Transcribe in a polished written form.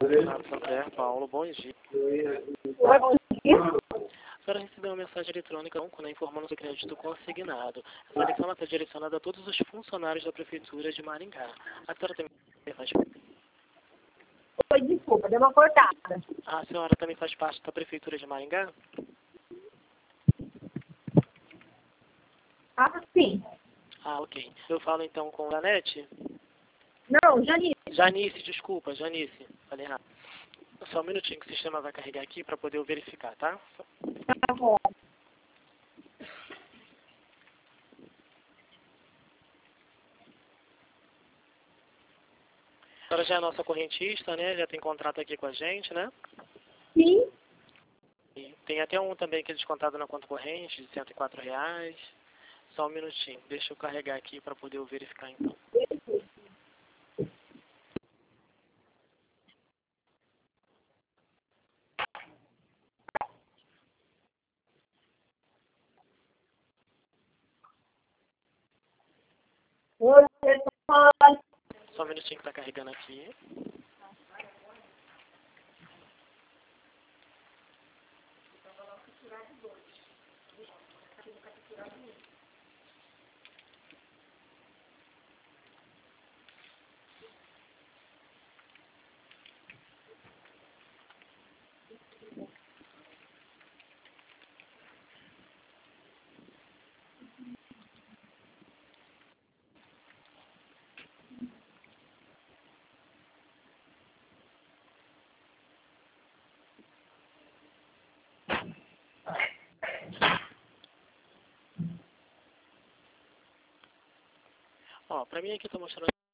Renato André, Paulo, bom dia. Oi, bom dia. A senhora recebeu uma mensagem eletrônica informando do crédito consignado. Essa ligação está direcionada a todos os funcionários da Prefeitura de Maringá. A senhora também faz... Oi, desculpa, deu uma cortada. A senhora também faz parte da Prefeitura de Maringá? Ah, sim. Ah, ok. Eu falo então com a Janete? Não, Janice. Janice, desculpa, Janice. Falei errado. Só um minutinho que o sistema vai carregar aqui para poder eu verificar, tá? Tá bom. A senhora já é nossa correntista, né? Já tem contrato aqui com a gente, né? Sim. E tem até um também que é descontado na conta corrente, de R$ 104. Só um minutinho. Deixa eu carregar aqui para poder eu verificar então. Oi, Só um minutinho que tá carregando aqui. Ó, pra mim aqui tá mostrando